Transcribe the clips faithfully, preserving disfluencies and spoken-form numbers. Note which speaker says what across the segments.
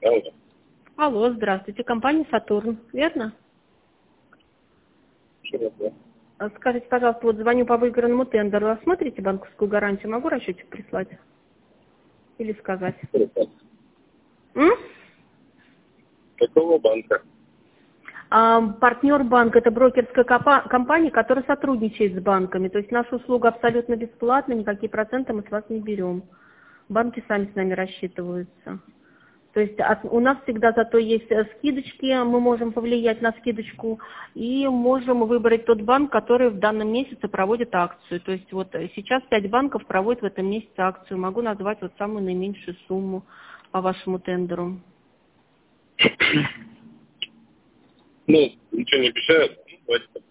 Speaker 1: Алло.
Speaker 2: Алло, здравствуйте. Компания «Сатурн», верно?
Speaker 1: Что это?
Speaker 2: А Скажите, пожалуйста, вот звоню по выигранному тендеру. А смотрите банковскую гарантию? Могу расчетик прислать? Или сказать?
Speaker 1: Что?
Speaker 2: М?
Speaker 1: Какого банка?
Speaker 2: А, партнер банк– это брокерская компа- компания, которая сотрудничает с банками. То есть наша услуга абсолютно бесплатна, никакие проценты мы с вас не берем. Банки сами с нами рассчитываются. То есть от- у нас всегда зато есть э, скидочки, мы можем повлиять на скидочку и можем выбрать тот банк, который в данном месяце проводит акцию. То есть вот э, сейчас пять банков проводят в этом месяце акцию. Могу назвать вот самую наименьшую сумму по вашему тендеру.
Speaker 1: Ну, ничего не обещают. Ну, давайте так.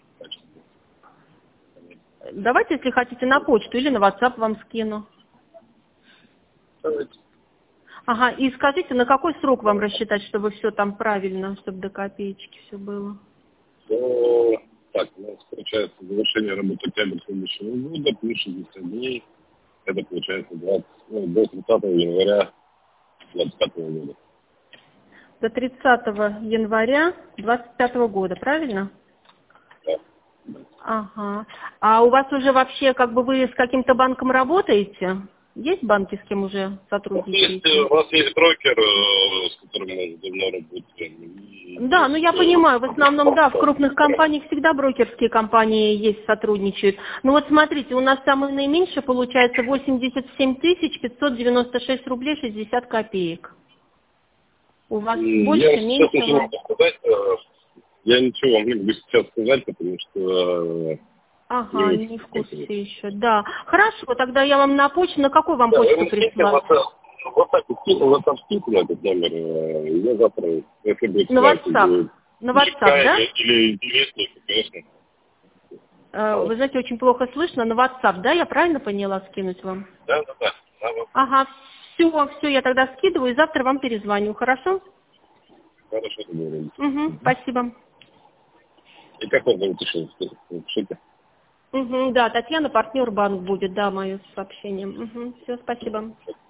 Speaker 2: Давайте, если хотите, на почту или на WhatsApp вам скину.
Speaker 1: Давайте.
Speaker 2: Ага, и скажите, на какой срок вам рассчитать, чтобы все там правильно, чтобы до копеечки все было?
Speaker 1: Ну, так, у нас получается завершение работы октября следующего года, плюс шестьдесят дней. Это получается двадцать, ну, до тридцатого января двадцать пятого года.
Speaker 2: До тридцатого января двадцать пятого года, правильно?
Speaker 1: Да.
Speaker 2: Ага. А у вас уже вообще, как бы вы с каким-то банком работаете? Есть банки, с кем уже
Speaker 1: У нас есть,
Speaker 2: сотрудничаете?
Speaker 1: у нас есть брокер, э, с которым мы уже давно работаем. И
Speaker 2: Да, ну я
Speaker 1: есть,
Speaker 2: понимаю, в основном, да, в
Speaker 1: э,
Speaker 2: крупных компаниях всегда брокерские компании есть, сотрудничают. Ну вот смотрите, у нас самое наименьшее получается восемьдесят семь тысяч пятьсот девяносто шесть рублей шестьдесят копеек. У вас
Speaker 1: И я
Speaker 2: больше,
Speaker 1: сейчас ничего не
Speaker 2: меньше?
Speaker 1: могу сказать. э, Я ничего вам не могу сейчас сказать, потому что э, не
Speaker 2: Ага,
Speaker 1: очень
Speaker 2: не в курсе
Speaker 1: спокойно.
Speaker 2: еще, да. Хорошо, тогда я вам на почту, на какую вам
Speaker 1: Да, вы
Speaker 2: почту
Speaker 1: мне скиньте
Speaker 2: прислать?
Speaker 1: WhatsApp, WhatsApp, скиньте, WhatsApp скиньте на этот номер. э, и Я завтра, если будет
Speaker 2: На
Speaker 1: ситуация,
Speaker 2: WhatsApp.
Speaker 1: будет
Speaker 2: На WhatsApp,
Speaker 1: близкая
Speaker 2: да?
Speaker 1: или, или интереснее, то, конечно.
Speaker 2: Э,
Speaker 1: Вот.
Speaker 2: Вы знаете, очень плохо слышно. На WhatsApp, да? Я правильно поняла скинуть вам?
Speaker 1: Да, да, да. Да, вот.
Speaker 2: Ага, все, все, я тогда скидываю и завтра вам перезвоню, хорошо?
Speaker 1: Хорошо, договорились.
Speaker 2: Угу, спасибо.
Speaker 1: И как вас зовут еще? Пишите.
Speaker 2: Угу, да, Татьяна, партнер банк будет, да, мое сообщение. Угу, все, спасибо.